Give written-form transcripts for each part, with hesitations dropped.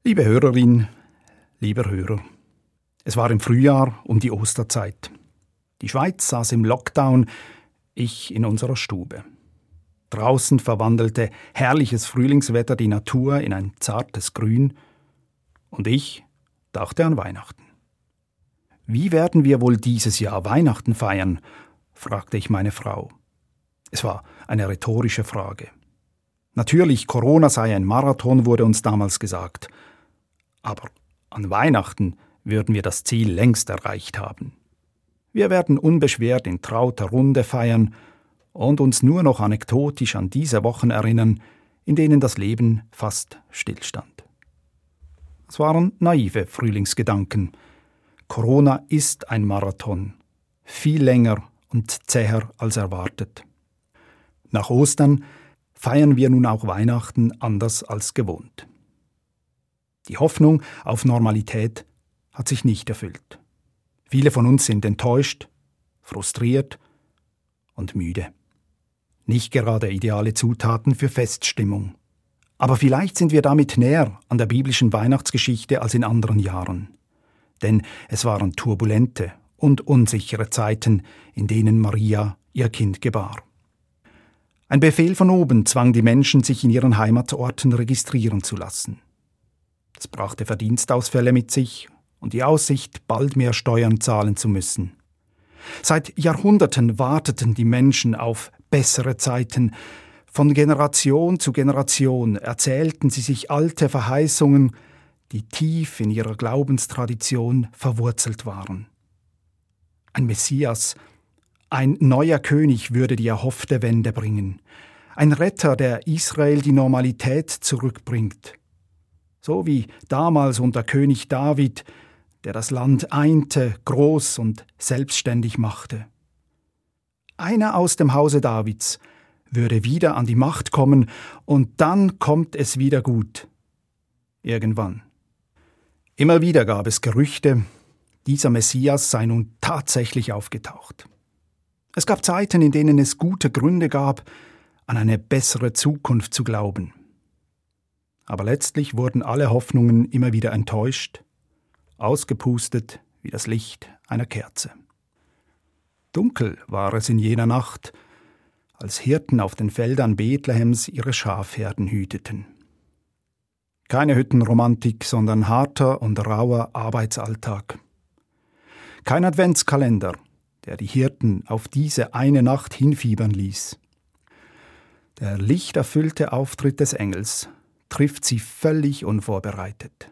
Liebe Hörerin, lieber Hörer, es war im Frühjahr um die Osterzeit. Die Schweiz saß im Lockdown, ich in unserer Stube. Draußen verwandelte herrliches Frühlingswetter die Natur in ein zartes Grün und ich dachte an Weihnachten. Wie werden wir wohl dieses Jahr Weihnachten feiern? Fragte ich meine Frau. Es war eine rhetorische Frage. Natürlich, Corona sei ein Marathon, wurde uns damals gesagt. Aber an Weihnachten würden wir das Ziel längst erreicht haben. Wir werden unbeschwert in trauter Runde feiern und uns nur noch anekdotisch an diese Wochen erinnern, in denen das Leben fast stillstand. Es waren naive Frühlingsgedanken. Corona ist ein Marathon, viel länger und zäher als erwartet. Nach Ostern feiern wir nun auch Weihnachten anders als gewohnt. Die Hoffnung auf Normalität hat sich nicht erfüllt. Viele von uns sind enttäuscht, frustriert und müde. Nicht gerade ideale Zutaten für Feststimmung. Aber vielleicht sind wir damit näher an der biblischen Weihnachtsgeschichte als in anderen Jahren. Denn es waren turbulente und unsichere Zeiten, in denen Maria ihr Kind gebar. Ein Befehl von oben zwang die Menschen, sich in ihren Heimatorten registrieren zu lassen. Das brachte Verdienstausfälle mit sich und die Aussicht, bald mehr Steuern zahlen zu müssen. Seit Jahrhunderten warteten die Menschen auf bessere Zeiten. Von Generation zu Generation erzählten sie sich alte Verheißungen, die tief in ihrer Glaubenstradition verwurzelt waren. Ein Messias, ein neuer König würde die erhoffte Wende bringen. Ein Retter, der Israel die Normalität zurückbringt. So wie damals unter König David, der das Land einte, groß und selbstständig machte. Einer aus dem Hause Davids würde wieder an die Macht kommen und dann kommt es wieder gut. Irgendwann. Immer wieder gab es Gerüchte, dieser Messias sei nun tatsächlich aufgetaucht. Es gab Zeiten, in denen es gute Gründe gab, an eine bessere Zukunft zu glauben. Aber letztlich wurden alle Hoffnungen immer wieder enttäuscht, ausgepustet wie das Licht einer Kerze. Dunkel war es in jener Nacht, als Hirten auf den Feldern Bethlehems ihre Schafherden hüteten. Keine Hüttenromantik, sondern harter und rauer Arbeitsalltag. Kein Adventskalender, der die Hirten auf diese eine Nacht hinfiebern ließ. Der lichterfüllte Auftritt des Engels trifft sie völlig unvorbereitet.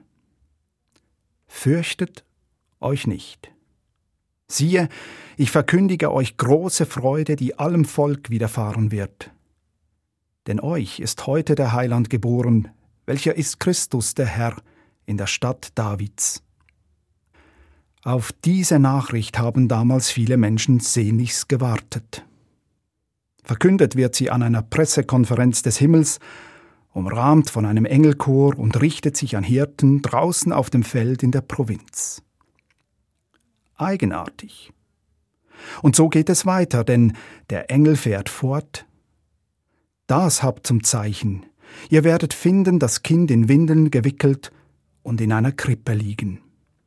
Fürchtet euch nicht. Siehe, ich verkündige euch große Freude, die allem Volk widerfahren wird. Denn euch ist heute der Heiland geboren, welcher ist Christus, der Herr, in der Stadt Davids. Auf diese Nachricht haben damals viele Menschen sehnlichst gewartet. Verkündet wird sie an einer Pressekonferenz des Himmels, umrahmt von einem Engelchor und richtet sich an Hirten draußen auf dem Feld in der Provinz. Eigenartig. Und so geht es weiter, denn der Engel fährt fort. Das habt zum Zeichen. Ihr werdet finden, das Kind in Windeln gewickelt und in einer Krippe liegen.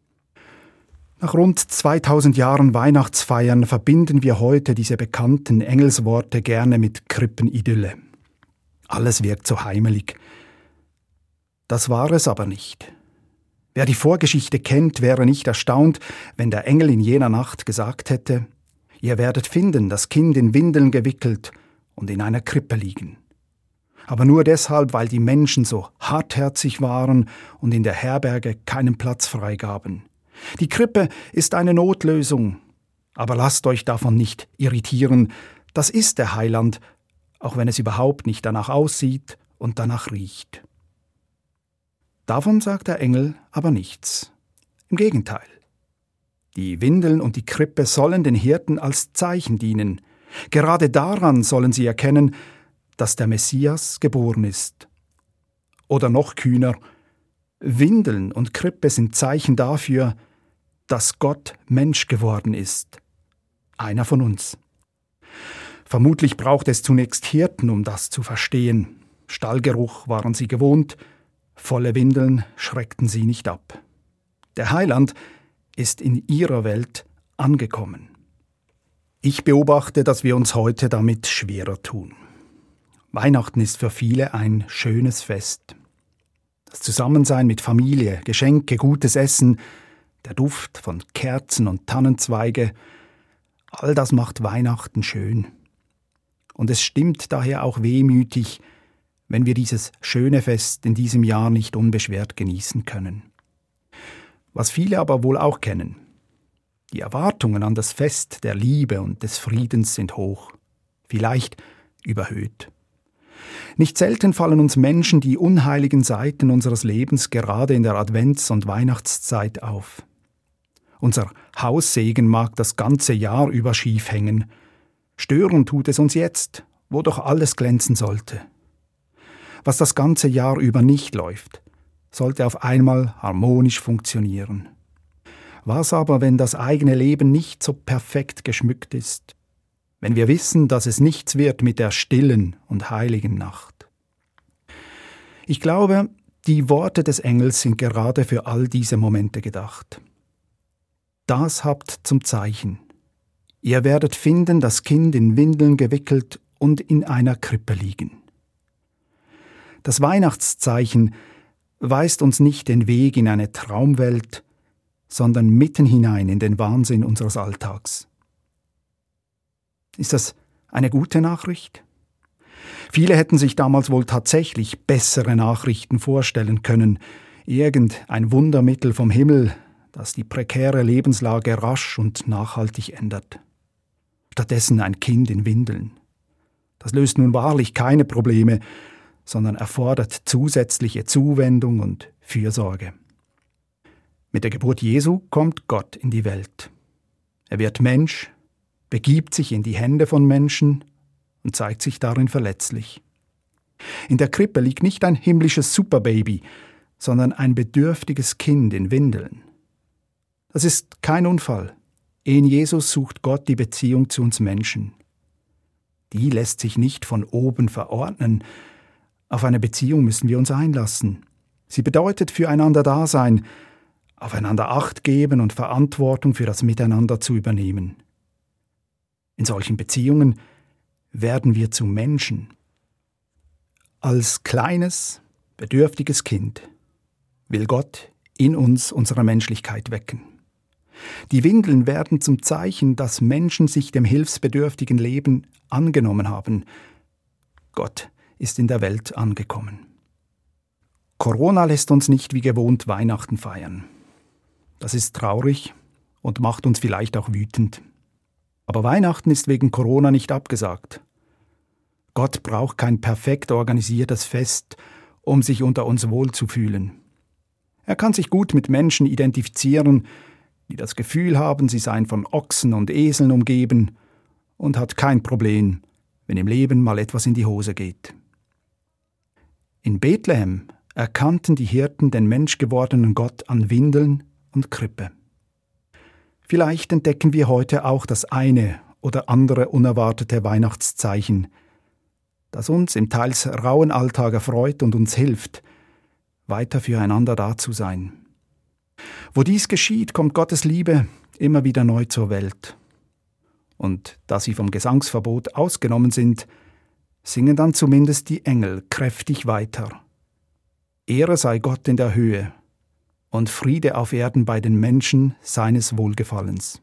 Nach rund 2000 Jahren Weihnachtsfeiern verbinden wir heute diese bekannten Engelsworte gerne mit Krippenidylle. Alles wirkt so heimelig. Das war es aber nicht. Wer die Vorgeschichte kennt, wäre nicht erstaunt, wenn der Engel in jener Nacht gesagt hätte: Ihr werdet finden, das Kind in Windeln gewickelt und in einer Krippe liegen. Aber nur deshalb, weil die Menschen so hartherzig waren und in der Herberge keinen Platz freigaben. Die Krippe ist eine Notlösung, aber lasst euch davon nicht irritieren. Das ist der Heiland, auch wenn es überhaupt nicht danach aussieht und danach riecht. Davon sagt der Engel aber nichts. Im Gegenteil. Die Windeln und die Krippe sollen den Hirten als Zeichen dienen. Gerade daran sollen sie erkennen, dass der Messias geboren ist. Oder noch kühner, Windeln und Krippe sind Zeichen dafür, dass Gott Mensch geworden ist. Einer von uns. Vermutlich braucht es zunächst Hirten, um das zu verstehen. Stallgeruch waren sie gewohnt, Volle Windeln schreckten sie nicht ab. Der Heiland ist in ihrer Welt angekommen. Ich beobachte, dass wir uns heute damit schwerer tun. Weihnachten ist für viele ein schönes Fest. Das Zusammensein mit Familie, Geschenke, gutes Essen, der Duft von Kerzen und Tannenzweige, all das macht Weihnachten schön. Und es stimmt daher auch wehmütig, wenn wir dieses schöne Fest in diesem Jahr nicht unbeschwert genießen können. Was viele aber wohl auch kennen: die Erwartungen an das Fest der Liebe und des Friedens sind hoch, vielleicht überhöht. Nicht selten fallen uns Menschen die unheiligen Seiten unseres Lebens gerade in der Advents- und Weihnachtszeit auf. Unser Haussegen mag das ganze Jahr über schief hängen. Stören tut es uns jetzt, wo doch alles glänzen sollte. Was das ganze Jahr über nicht läuft, sollte auf einmal harmonisch funktionieren. Was aber, wenn das eigene Leben nicht so perfekt geschmückt ist? Wenn wir wissen, dass es nichts wird mit der stillen und heiligen Nacht? Ich glaube, die Worte des Engels sind gerade für all diese Momente gedacht. Das habt zum Zeichen: Ihr werdet finden, das Kind in Windeln gewickelt und in einer Krippe liegen. Das Weihnachtszeichen weist uns nicht den Weg in eine Traumwelt, sondern mitten hinein in den Wahnsinn unseres Alltags. Ist das eine gute Nachricht? Viele hätten sich damals wohl tatsächlich bessere Nachrichten vorstellen können, irgendein Wundermittel vom Himmel, das die prekäre Lebenslage rasch und nachhaltig ändert. Stattdessen ein Kind in Windeln. Das löst nun wahrlich keine Probleme, sondern erfordert zusätzliche Zuwendung und Fürsorge. Mit der Geburt Jesu kommt Gott in die Welt. Er wird Mensch, begibt sich in die Hände von Menschen und zeigt sich darin verletzlich. In der Krippe liegt nicht ein himmlisches Superbaby, sondern ein bedürftiges Kind in Windeln. Das ist kein Unfall. In Jesus sucht Gott die Beziehung zu uns Menschen. Die lässt sich nicht von oben verordnen. Auf eine Beziehung müssen wir uns einlassen. Sie bedeutet füreinander da sein, aufeinander Acht geben und Verantwortung für das Miteinander zu übernehmen. In solchen Beziehungen werden wir zu Menschen. Als kleines, bedürftiges Kind will Gott in uns unsere Menschlichkeit wecken. Die Windeln werden zum Zeichen, dass Menschen sich dem hilfsbedürftigen Leben angenommen haben. Gott ist in der Welt angekommen. Corona lässt uns nicht wie gewohnt Weihnachten feiern. Das ist traurig und macht uns vielleicht auch wütend. Aber Weihnachten ist wegen Corona nicht abgesagt. Gott braucht kein perfekt organisiertes Fest, um sich unter uns wohlzufühlen. Er kann sich gut mit Menschen identifizieren, die das Gefühl haben, sie seien von Ochsen und Eseln umgeben, und hat kein Problem, wenn im Leben mal etwas in die Hose geht. In Bethlehem erkannten die Hirten den menschgewordenen Gott an Windeln und Krippe. Vielleicht entdecken wir heute auch das eine oder andere unerwartete Weihnachtszeichen, das uns im teils rauen Alltag erfreut und uns hilft, weiter füreinander da zu sein. Wo dies geschieht, kommt Gottes Liebe immer wieder neu zur Welt. Und da sie vom Gesangsverbot ausgenommen sind, singen dann zumindest die Engel kräftig weiter. Ehre sei Gott in der Höhe und Friede auf Erden bei den Menschen seines Wohlgefallens.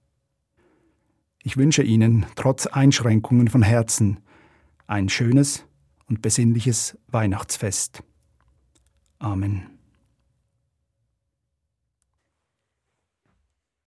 Ich wünsche Ihnen trotz Einschränkungen von Herzen ein schönes und besinnliches Weihnachtsfest. Amen.